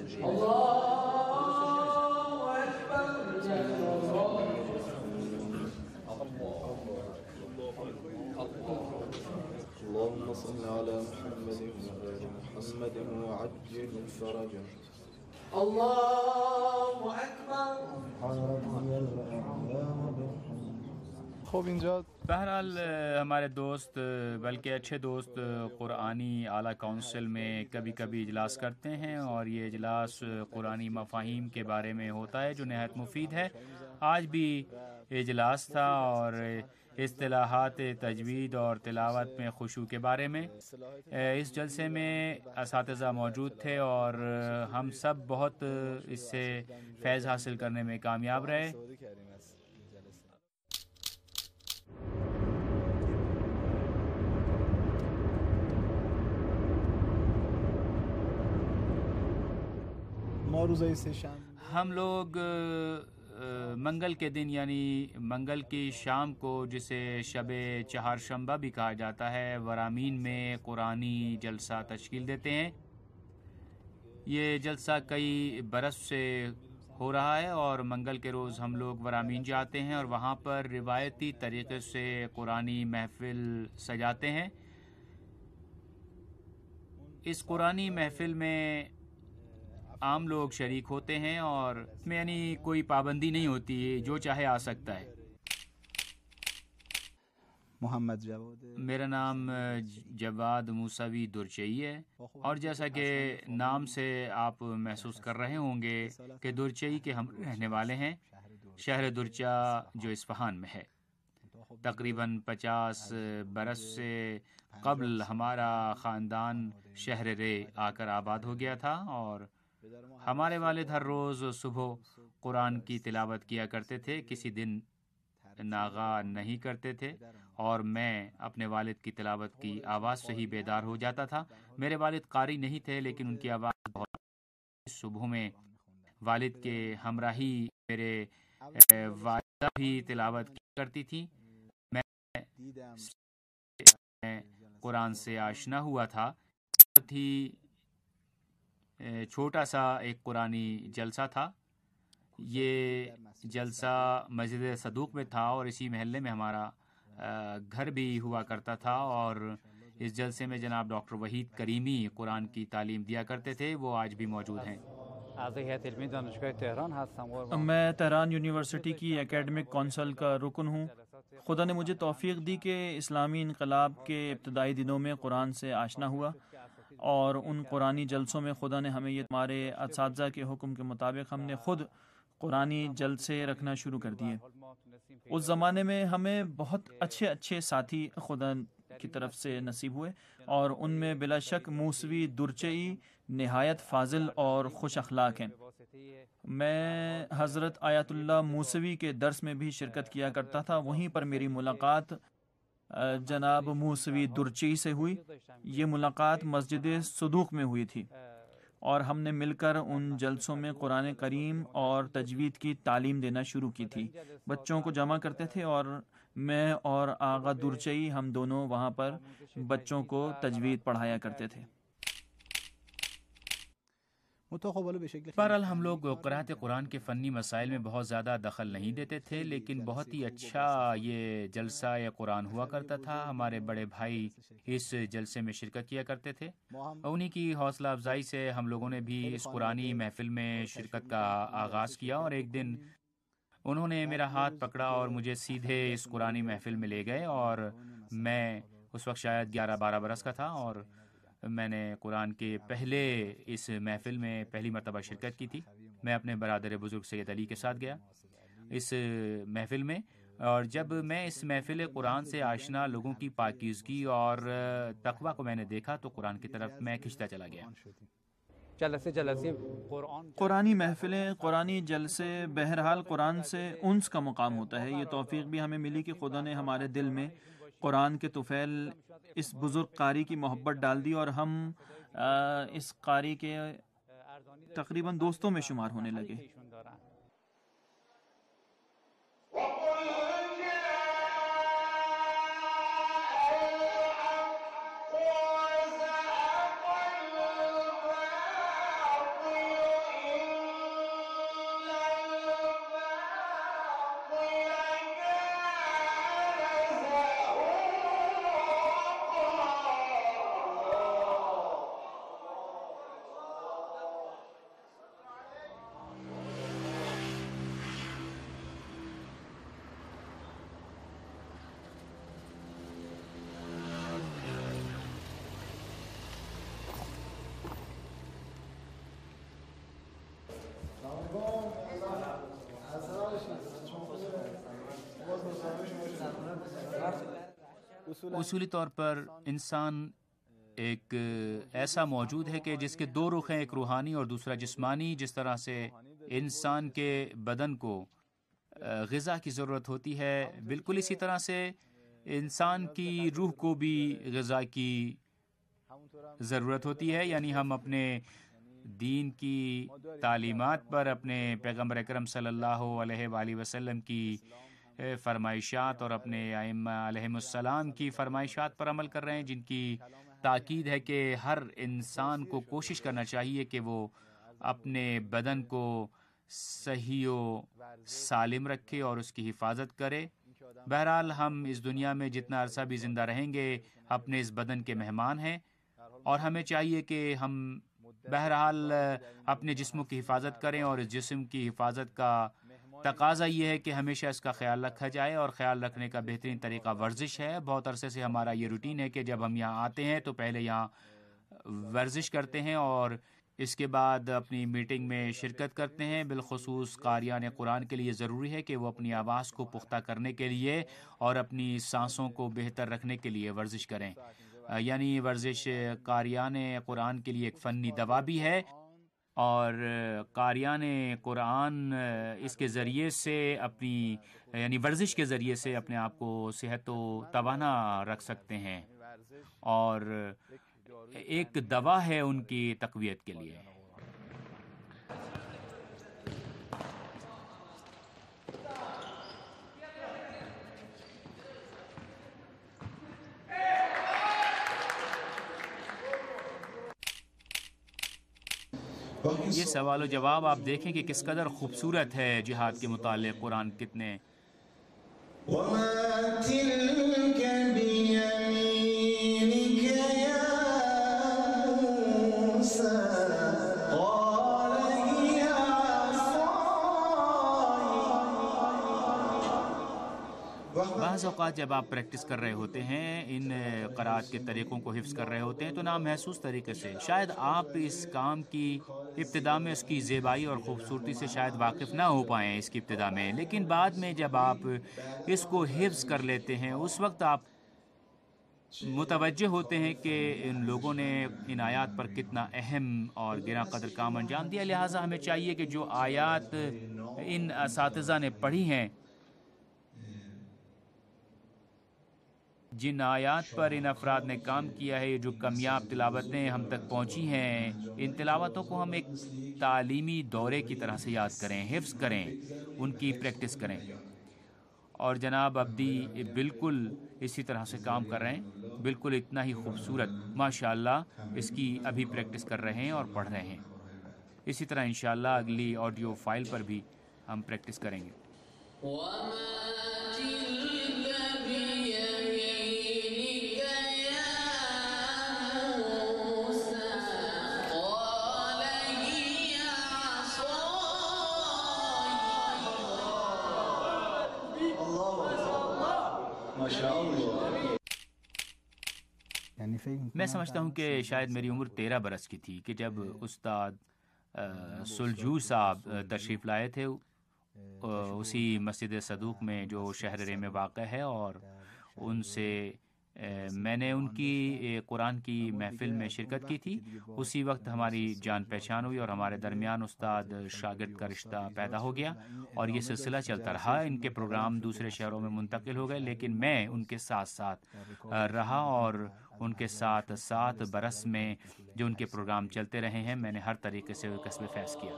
اللهم صل على محمد وآل محمد وعجل فرجه. الله أكبر. خوب اینجا بہرحال ہمارے دوست بلکہ اچھے دوست قرآنی اعلیٰ کونسل میں کبھی کبھی اجلاس کرتے ہیں، اور یہ اجلاس قرآنی مفاہیم کے بارے میں ہوتا ہے جو نہایت مفید ہے۔ آج بھی اجلاس تھا اور اصطلاحات تجوید اور تلاوت میں خشوع کے بارے میں۔ اس جلسے میں اساتذہ موجود تھے اور ہم سب بہت اس سے فیض حاصل کرنے میں کامیاب رہے۔ ہم لوگ منگل کے دن یعنی منگل کی شام کو، جسے شب چہارشنبہ بھی کہا جاتا ہے، ورامین میں قرآنی جلسہ تشکیل دیتے ہیں۔ یہ جلسہ کئی برس سے ہو رہا ہے اور منگل کے روز ہم لوگ ورامین جاتے ہیں اور وہاں پر روایتی طریقے سے قرآنی محفل سجاتے ہیں۔ اس قرآنی محفل میں عام لوگ شریک ہوتے ہیں اور اس میں یعنی کوئی پابندی نہیں ہوتی، جو چاہے آ سکتا ہے۔ محمد جواد، میرا نام جواد موسوی درچئی ہے، اور جیسا کہ نام سے آپ محسوس کر رہے ہوں گے کہ درچئی کے ہم رہنے والے ہیں، شہر درچا جو اصفہان میں ہے۔ تقریباً 50 برس سے قبل ہمارا خاندان شہر رے آ کر آباد ہو گیا تھا، اور ہمارے والد ہر روز صبح قرآن کی تلاوت کیا کرتے تھے، کسی دن ناغہ نہیں کرتے تھے، اور میں اپنے والد کی تلاوت کی آواز سے ہی بیدار ہو جاتا تھا۔ میرے والد قاری نہیں تھے، لیکن ان کی آواز بہت صبح میں والد کے ہمراہی میرے والدہ بھی تلاوت کی کرتی تھی۔ میں قرآن سے آشنا ہوا تھا، بہت ہی چھوٹا سا ایک قرآنی جلسہ تھا۔ یہ جلسہ مسجد صدوق میں تھا اور اسی محلے میں ہمارا گھر بھی ہوا کرتا تھا، اور اس جلسے میں جناب ڈاکٹر وحید کریمی قرآن کی تعلیم دیا کرتے تھے، وہ آج بھی موجود ہیں۔ میں تہران یونیورسٹی کی اکیڈمک کونسل کا رکن ہوں۔ خدا نے مجھے توفیق دی کہ اسلامی انقلاب کے ابتدائی دنوں میں قرآن سے آشنا ہوا، اور ان قرآنی جلسوں میں خدا نے ہمیں، یہ ہمارے اساتذہ کے حکم کے مطابق ہم نے خود قرآنی جلسے رکھنا شروع کر دیے۔ اس زمانے میں ہمیں بہت اچھے ساتھی خدا کی طرف سے نصیب ہوئے، اور ان میں بلا شک موسوی درچئی نہایت فاضل اور خوش اخلاق ہیں۔ میں حضرت آیت اللہ موسوی کے درس میں بھی شرکت کیا کرتا تھا، وہیں پر میری ملاقات جناب موسوی درچئی سے ہوئی۔ یہ ملاقات مسجد صدوق میں ہوئی تھی، اور ہم نے مل کر ان جلسوں میں قرآن کریم اور تجوید کی تعلیم دینا شروع کی تھی۔ بچوں کو جمع کرتے تھے، اور میں اور آغا درچئی ہم دونوں وہاں پر بچوں کو تجوید پڑھایا کرتے تھے۔ بہرحال ہم لوگ قرأت قرآن کے فنی مسائل میں بہت زیادہ دخل نہیں دیتے تھے، لیکن بہت ہی اچھا یہ جلسہ قرآن ہوا کرتا تھا۔ ہمارے بڑے بھائی اس جلسے میں شرکت کیا کرتے تھے، انہی کی حوصلہ افزائی سے ہم لوگوں نے بھی اس قرآنی محفل میں شرکت کا آغاز کیا، اور ایک دن انہوں نے میرا ہاتھ پکڑا اور مجھے سیدھے اس قرآنی محفل میں لے گئے، اور میں اس وقت شاید 11-12 برس کا تھا، اور میں نے قرآن کے پہلے اس محفل میں پہلی مرتبہ شرکت کی تھی۔ میں اپنے برادر بزرگ سید علی کے ساتھ گیا اس محفل میں، اور جب میں اس محفل قرآن سے آشنا لوگوں کی پاکیزگی اور تقویٰ کو میں نے دیکھا تو قرآن کی طرف میں کھنچتا چلا گیا۔ قرآنی محفلیں، قرآنی جلسے بہرحال قرآن سے انس کا مقام ہوتا ہے۔ یہ توفیق بھی ہمیں ملی کہ خدا نے ہمارے دل میں قرآن کے طفیل اس بزرگ قاری کی محبت ڈال دی، اور ہم اس قاری کے تقریباً دوستوں میں شمار ہونے لگے۔ اصولی طور پر انسان ایک ایسا موجود ہے کہ جس کے دو رخ ہیں، ایک روحانی اور دوسرا جسمانی. جس طرح سے انسان کے بدن کو غذا کی ضرورت ہوتی ہے، بالکل اسی طرح سے انسان کی روح کو بھی غذا کی ضرورت ہوتی ہے. یعنی ہم اپنے دین کی تعلیمات پر، اپنے پیغمبر اکرم صلی اللہ علیہ وآلہ وسلم کی فرمائشات اور اپنے ائمہ علیہم السلام کی فرمائشات پر عمل کر رہے ہیں، جن کی تاکید ہے کہ ہر انسان کو کوشش کرنا چاہیے کہ وہ اپنے بدن کو صحیح و سالم رکھے اور اس کی حفاظت کرے. بہرحال ہم اس دنیا میں جتنا عرصہ بھی زندہ رہیں گے اپنے اس بدن کے مہمان ہیں، اور ہمیں چاہیے کہ ہم بہرحال اپنے جسموں کی حفاظت کریں. اور اس جسم کی حفاظت کا تقاضا یہ ہے کہ ہمیشہ اس کا خیال رکھا جائے، اور خیال رکھنے کا بہترین طریقہ ورزش ہے. بہت عرصے سے ہمارا یہ روٹین ہے کہ جب ہم یہاں آتے ہیں تو پہلے یہاں ورزش کرتے ہیں اور اس کے بعد اپنی میٹنگ میں شرکت کرتے ہیں. بالخصوص قاریان قرآن کے لیے ضروری ہے کہ وہ اپنی آواز کو پختہ کرنے کے لیے اور اپنی سانسوں کو بہتر رکھنے کے لیے ورزش کریں. یعنی ورزش قاریان قرآن کے لیے ایک فنی دوا بھی ہے، اور قاریان قرآن اس کے ذریعے سے اپنی یعنی ورزش کے ذریعے سے اپنے آپ کو صحت و توانا رکھ سکتے ہیں، اور ایک دوا ہے ان کی تقویت کے لیے. یہ سوال و جواب آپ دیکھیں کہ کس قدر خوبصورت ہے. جہاد کے متعلق قرآن کتنے بعض اوقات جب آپ پریکٹس کر رہے ہوتے ہیں، ان قرآت کے طریقوں کو حفظ کر رہے ہوتے ہیں، تو نامحسوس طریقے سے شاید آپ اس کام کی ابتدا میں اس کی زیبائی اور خوبصورتی سے شاید واقف نہ ہو پائیں اس کی ابتدا میں، لیکن بعد میں جب آپ اس کو حفظ کر لیتے ہیں اس وقت آپ متوجہ ہوتے ہیں کہ ان لوگوں نے ان آیات پر کتنا اہم اور گراں قدر کام انجام دیا. لہٰذا ہمیں چاہیے کہ جو آیات ان اساتذہ نے پڑھی ہیں، جن آیات پر ان افراد نے کام کیا ہے، جو کمیاب تلاوتیں ہم تک پہنچی ہیں، ان تلاوتوں کو ہم ایک تعلیمی دورے کی طرح سے یاد کریں، حفظ کریں، ان کی پریکٹس کریں. اور جناب ابدی بالکل اسی طرح سے کام کر رہے ہیں، بالکل اتنا ہی خوبصورت ماشاءاللہ اس کی ابھی پریکٹس کر رہے ہیں اور پڑھ رہے ہیں. اسی طرح انشاءاللہ اگلی آڈیو فائل پر بھی ہم پریکٹس کریں گے. میں سمجھتا ہوں کہ شاید میری عمر 13 برس کی تھی کہ جب استاد سلجو صاحب تشریف لائے تھے اسی مسجد صدوق میں جو شہر رے میں واقع ہے، اور ان سے میں نے ان کی قرآن کی محفل میں شرکت کی تھی. اسی وقت ہماری جان پہچان ہوئی اور ہمارے درمیان استاد شاگرد کا رشتہ پیدا ہو گیا، اور یہ سلسلہ چلتا رہا. ان کے پروگرام دوسرے شہروں میں منتقل ہو گئے، لیکن میں ان کے ساتھ ساتھ رہا، اور ان کے ساتھ 7 برس میں جو ان کے پروگرام چلتے رہے ہیں میں نے ہر طریقے سے کسب فیض کیا.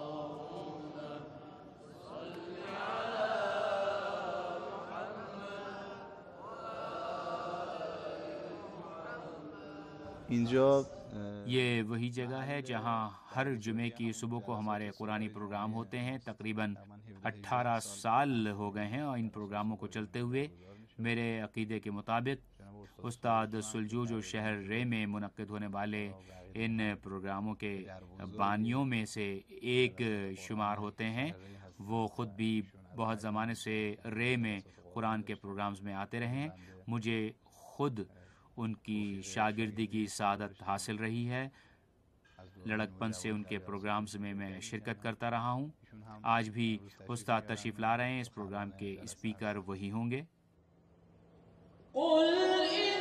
یہ وہی جگہ ہے جہاں ہر جمعے کی صبح کو ہمارے قرآنی پروگرام ہوتے ہیں. تقریباً 18 سال ہو گئے ہیں اور ان پروگراموں کو چلتے ہوئے. میرے عقیدے کے مطابق استاد سلجو جو شہر رے میں منعقد ہونے والے ان پروگراموں کے بانیوں میں سے ایک شمار ہوتے ہیں. وہ خود بھی بہت زمانے سے رے میں قرآن کے پروگرامز میں آتے رہے ہیں. مجھے خود ان کی شاگردی کی سعادت حاصل رہی ہے. لڑکپن سے ان کے پروگرامز میں میں شرکت کرتا رہا ہوں. آج بھی استاد تشریف لا رہے ہیں. اس پروگرام کے اسپیکر وہی ہوں گے.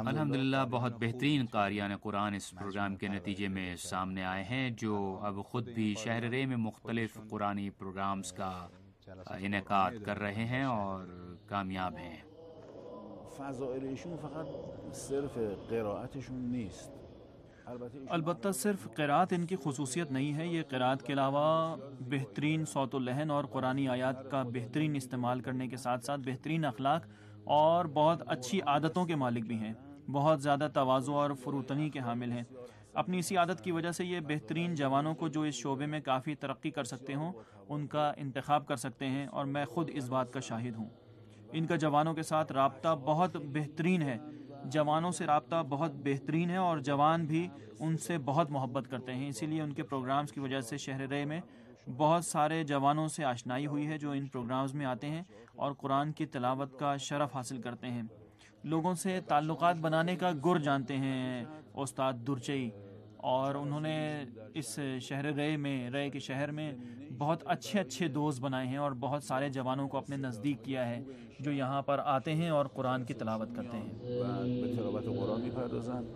الحمدللہ بہت بہترین قاریان قرآن اس پروگرام کے نتیجے میں سامنے آئے ہیں، جو اب خود بھی شہر رے میں مختلف قرآنی پروگرامز کا انعقاد کر رہے ہیں اور کامیاب ہیں۔ فضائل ایشون فقط صرف قرائتشون نیست، البتہ صرف قرات ان کی خصوصیت نہیں ہے، یہ قرات کے علاوہ بہترین صوت و لحن اور قرآنی آیات کا بہترین استعمال کرنے کے ساتھ ساتھ بہترین اخلاق اور بہت اچھی عادتوں کے مالک بھی ہیں، بہت زیادہ تواضع اور فروتنی کے حامل ہیں۔ اپنی اسی عادت کی وجہ سے یہ بہترین جوانوں کو جو اس شعبے میں کافی ترقی کر سکتے ہوں ان کا انتخاب کر سکتے ہیں، اور میں خود اس بات کا شاہد ہوں۔ ان کا جوانوں کے ساتھ رابطہ بہت بہترین ہے، جوانوں سے رابطہ بہت بہترین ہے، اور جوان بھی ان سے بہت محبت کرتے ہیں۔ اسی لیے ان کے پروگرامز کی وجہ سے شہر رے میں بہت سارے جوانوں سے آشنائی ہوئی ہے جو ان پروگرامز میں آتے ہیں اور قرآن کی تلاوت کا شرف حاصل کرتے ہیں۔ لوگوں سے تعلقات بنانے کا گر جانتے ہیں استاد درچئی، اور انہوں نے اس شہر رے کے شہر میں بہت اچھے اچھے دوست بنائے ہیں اور بہت سارے جوانوں کو اپنے نزدیک کیا ہے جو یہاں پر آتے ہیں اور قرآن کی تلاوت کرتے ہیں۔ به تلاوت قرآن میپردازن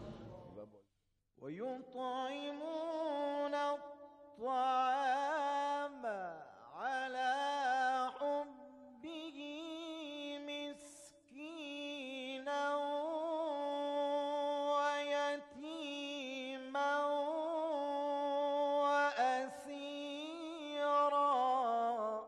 ويطعمون الطعام على حبه مسكينا ويتيما وأسيرا۔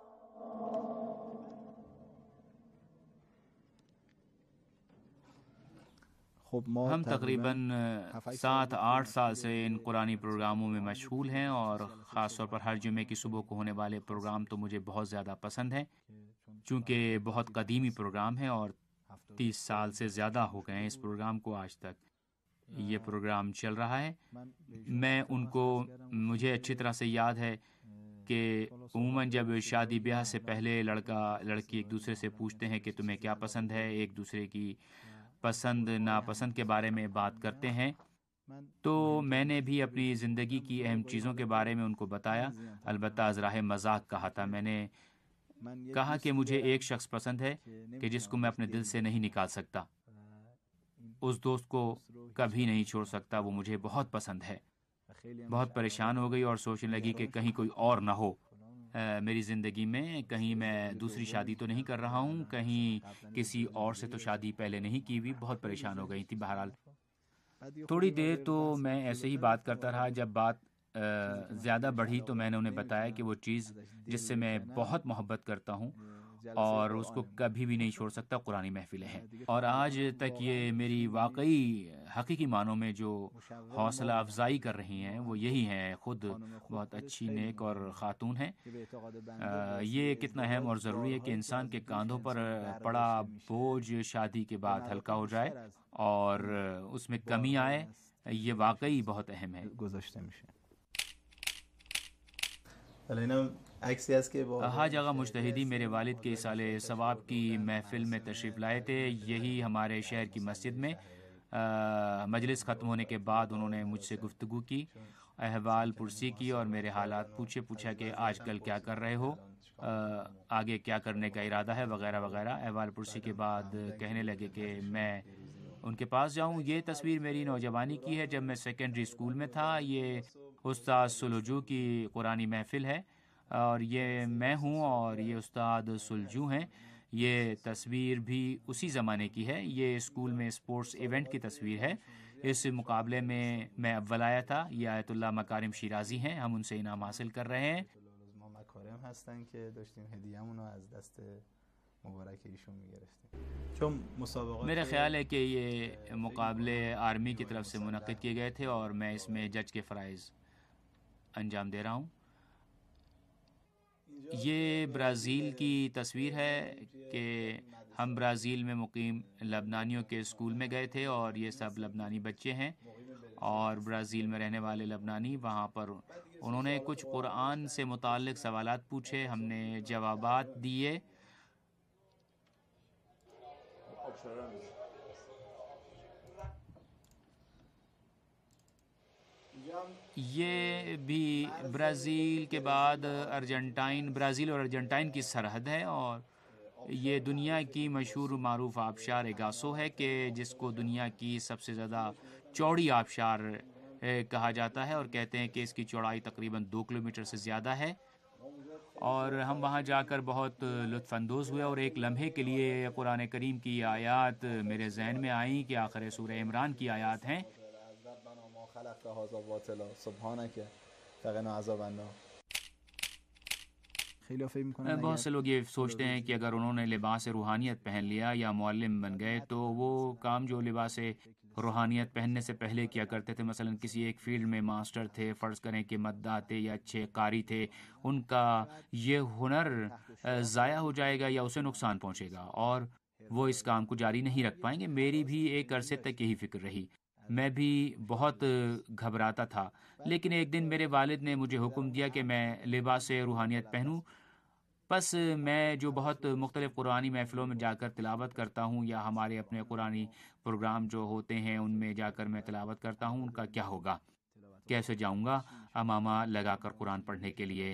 ہم تقریباً 7-8 سال سے ان قرآنی پروگراموں میں مشغول ہیں، اور خاص طور پر ہر جمعے کی صبح کو ہونے والے پروگرام تو مجھے بہت زیادہ پسند ہیں، چونکہ بہت قدیمی پروگرام ہے اور 30 سال سے زیادہ ہو گئے ہیں اس پروگرام کو آج تک یہ پروگرام چل رہا ہے۔ میں ان کو مجھے اچھی طرح سے یاد ہے کہ عموماً جب شادی بیاہ سے پہلے لڑکا لڑکی ایک دوسرے سے پوچھتے ہیں کہ تمہیں کیا پسند ہے، ایک دوسرے کی پسند ناپسند کے بارے میں بات کرتے ہیں، تو میں نے بھی اپنی زندگی کی اہم چیزوں کے بارے میں ان کو بتایا، البتہ از راہ مذاق کہا تھا۔ میں نے کہا کہ مجھے ایک شخص پسند ہے کہ جس کو میں اپنے دل سے نہیں نکال سکتا، اس دوست کو کبھی نہیں چھوڑ سکتا، وہ مجھے بہت پسند ہے۔ بہت پریشان ہو گئی اور سوچنے لگی کہ کہیں کوئی اور نہ ہو میری زندگی میں، کہیں میں دوسری شادی تو نہیں کر رہا ہوں، کہیں کسی اور سے تو شادی پہلے نہیں کی ہوئی۔ بہت پریشان ہو گئی تھی۔ بہرحال تھوڑی دیر تو میں ایسے ہی بات کرتا رہا، جب بات زیادہ بڑھی تو میں نے انہیں بتایا کہ وہ چیز جس سے میں بہت محبت کرتا ہوں اور اس کو کبھی بھی نہیں چھوڑ سکتا قرآنی محفلیں ہیں، اور آج تک یہ میری واقعی حقیقی معنوں میں جو حوصلہ افزائی کر رہی ہیں وہ یہی ہیں، خود بہت اچھی نیک اور خاتون ہیں۔ یہ کتنا اہم اور ضروری ہے کہ انسان کے کاندھوں پر پڑا بوجھ شادی کے بعد ہلکا ہو جائے اور اس میں کمی آئے، یہ واقعی بہت اہم ہے۔ حاج آغا مجتہدی میرے والد کے ایصال ثواب کی محفل میں تشریف لائے تھے، یہی ہمارے شہر کی مسجد میں۔ مجلس ختم ہونے کے بعد انہوں نے مجھ سے گفتگو کی، احوال پرسی کی اور میرے حالات پوچھا کہ آج کل کیا کر رہے ہو، آگے کیا کرنے کا ارادہ ہے، وغیرہ وغیرہ۔ احوال پرسی کے بعد کہنے لگے کہ میں ان کے پاس جاؤں۔ یہ تصویر میری نوجوانی کی ہے جب میں سیکنڈری اسکول میں تھا۔ یہ استاد سلجو کی قرآنی محفل ہے اور یہ میں ہوں اور یہ استاد سلجو ہیں۔ یہ تصویر بھی اسی زمانے کی ہے، یہ اسکول میں اسپورٹس ایونٹ کی تصویر ہے۔ اس مقابلے میں میں اول آیا تھا۔ یہ آیت اللہ مکارم شیرازی ہیں، ہم ان سے انعام حاصل کر رہے ہیں۔ میرا خیال ہے کہ یہ مقابلے آرمی کی طرف سے منعقد کیے گئے تھے اور میں اس میں جج کے فرائض انجام دے رہا ہوں۔ یہ برازیل کی تصویر ہے کہ ہم برازیل میں مقیم لبنانیوں کے اسکول میں گئے تھے اور یہ سب لبنانی بچے ہیں اور برازیل میں رہنے والے لبنانی۔ وہاں پر انہوں نے کچھ قرآن سے متعلق سوالات پوچھے، ہم نے جوابات دیے۔ یہ بھی برازیل کے بعد برازیل اور ارجنٹائن کی سرحد ہے، اور یہ دنیا کی مشہور و معروف آبشار ایگاسو ہے کہ جس کو دنیا کی سب سے زیادہ چوڑی آبشار کہا جاتا ہے، اور کہتے ہیں کہ اس کی چوڑائی تقریباً 2 کلومیٹر سے زیادہ ہے، اور ہم وہاں جا کر بہت لطف اندوز ہوئے، اور ایک لمحے کے لیے قرآن کریم کی آیات میرے ذہن میں آئیں کہ آخر سورہ عمران کی آیات ہیں۔ بہت سے لوگ یہ سوچتے ہیں کہ اگر انہوں نے لباس روحانیت پہن لیا یا معلم بن گئے تو وہ کام جو لباس روحانیت پہننے سے پہلے کیا کرتے تھے، مثلا کسی ایک فیلڈ میں ماسٹر تھے، فرض کریں کہ مداح تھے یا اچھے قاری تھے، ان کا یہ ہنر ضائع ہو جائے گا یا اسے نقصان پہنچے گا اور وہ اس کام کو جاری نہیں رکھ پائیں گے۔ میری بھی ایک عرصے تک یہی فکر رہی، میں بھی بہت گھبراتا تھا، لیکن ایک دن میرے والد نے مجھے حکم دیا کہ میں لباس روحانیت پہنوں۔ بس میں جو بہت مختلف قرآنی محفلوں میں جا کر تلاوت کرتا ہوں یا ہمارے اپنے قرآنی پروگرام جو ہوتے ہیں ان میں جا کر میں تلاوت کرتا ہوں، ان کا کیا ہوگا؟ کیسے جاؤں گا امامہ لگا کر قرآن پڑھنے کے لیے؟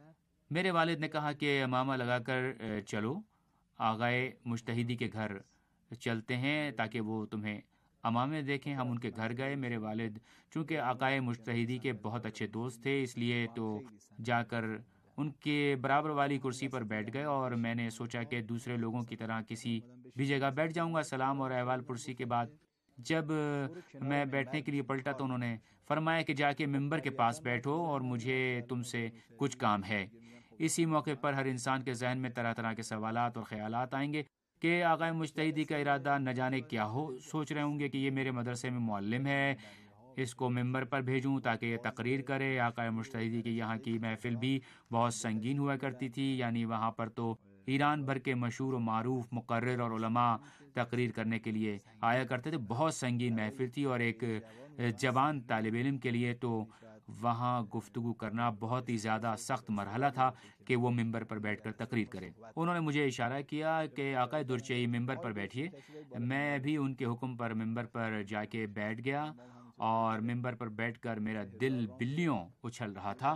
میرے والد نے کہا کہ امامہ لگا کر چلو، آغائے مجتہدی کے گھر چلتے ہیں تاکہ وہ تمہیں امامے دیکھیں۔ ہم ان کے گھر گئے۔ میرے والد چونکہ آقائے مجتہدی کے بہت اچھے دوست تھے، اس لیے تو جا کر ان کے برابر والی کرسی پر بیٹھ گئے، اور میں نے سوچا کہ دوسرے لوگوں کی طرح کسی بھی جگہ بیٹھ جاؤں گا۔ سلام اور احوال پرسی کے بعد جب میں بیٹھنے کے لیے پلٹا تو انہوں نے فرمایا کہ جا کے ممبر کے پاس بیٹھو اور مجھے تم سے کچھ کام ہے۔ اسی موقع پر ہر انسان کے ذہن میں طرح طرح کے سوالات اور خیالات آئیں گے کہ آقائے مجتہدی کا ارادہ نہ جانے کیا ہو۔ سوچ رہے ہوں گے کہ یہ میرے مدرسے میں معلم ہے، اس کو ممبر پر بھیجوں تاکہ یہ تقریر کرے۔ آقائے مجتہدی کی یہاں کی محفل بھی بہت سنگین ہوا کرتی تھی، یعنی وہاں پر تو ایران بھر کے مشہور و معروف مقرر اور علماء تقریر کرنے کے لیے آیا کرتے تھے۔ بہت سنگین محفل تھی، اور ایک جوان طالب علم کے لیے تو وہاں گفتگو کرنا بہت ہی زیادہ سخت مرحلہ تھا کہ وہ ممبر پر بیٹھ کر تقریر کرے۔ انہوں نے مجھے اشارہ کیا کہ آقا درچئی ممبر پر بیٹھیے۔ میں بھی ان کے حکم پر ممبر پر جا کے بیٹھ گیا، اور ممبر پر بیٹھ کر میرا دل بلیوں اچھل رہا تھا،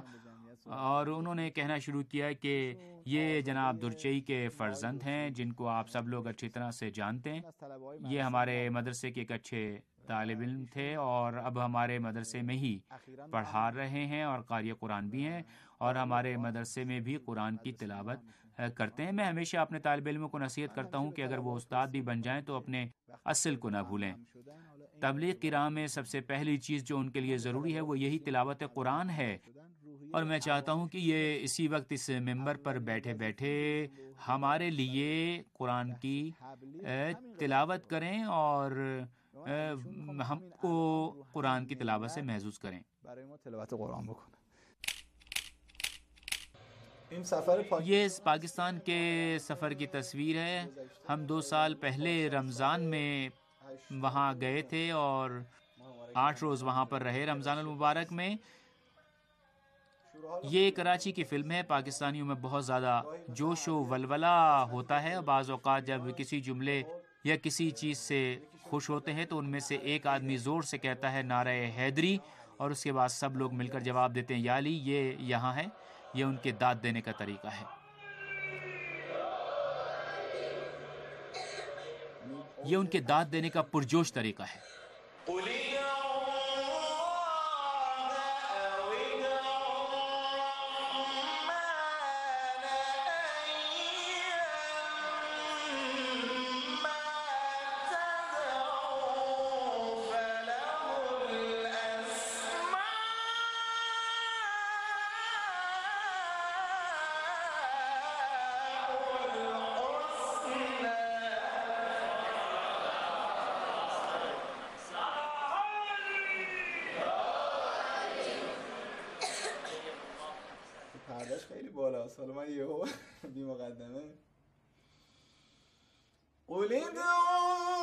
اور انہوں نے کہنا شروع کیا کہ یہ جناب درچئی کے فرزند ہیں جن کو آپ سب لوگ اچھی طرح سے جانتے ہیں۔ یہ ہمارے مدرسے کے ایک اچھے طالب علم تھے، اور اب ہمارے مدرسے میں ہی پڑھا رہے ہیں اور قاری قرآن بھی ہیں، اور ہمارے مدرسے میں بھی قرآن کی تلاوت کرتے ہیں۔ میں ہمیشہ اپنے طالب علموں کو نصیحت کرتا ہوں کہ اگر وہ استاد بھی بن جائیں تو اپنے اصل کو نہ بھولیں۔ تبلیغ کی راہ میں سب سے پہلی چیز جو ان کے لیے ضروری ہے وہ یہی تلاوت قرآن ہے، اور میں چاہتا ہوں کہ یہ اسی وقت اس ممبر پر بیٹھے بیٹھے ہمارے لیے قرآن کی تلاوت کریں اور ہم کو قرآن کی تلاوت سے محظوظ کریں۔ یہ پاکستان کے سفر کی تصویر ہے۔ ہم 2 سال پہلے رمضان میں وہاں گئے تھے اور 8 روز وہاں پر رہے رمضان المبارک میں۔ یہ کراچی کی فلم ہے۔ پاکستانیوں میں بہت زیادہ جوش و ولولہ ہوتا ہے، بعض اوقات جب کسی جملے یا کسی چیز سے خوش ہوتے ہیں تو ان میں سے ایک آدمی زور سے کہتا ہے نعرہ حیدری، اور اس کے بعد سب لوگ مل کر جواب دیتے ہیں یا علی۔ یہ یہاں ہے، یہ ان کے داد دینے کا طریقہ ہے۔ یہ ان کے داد دینے کا پرجوش طریقہ ہے۔ خیلی بالاست، حالا من یهو بی مقدمه قل ادعوا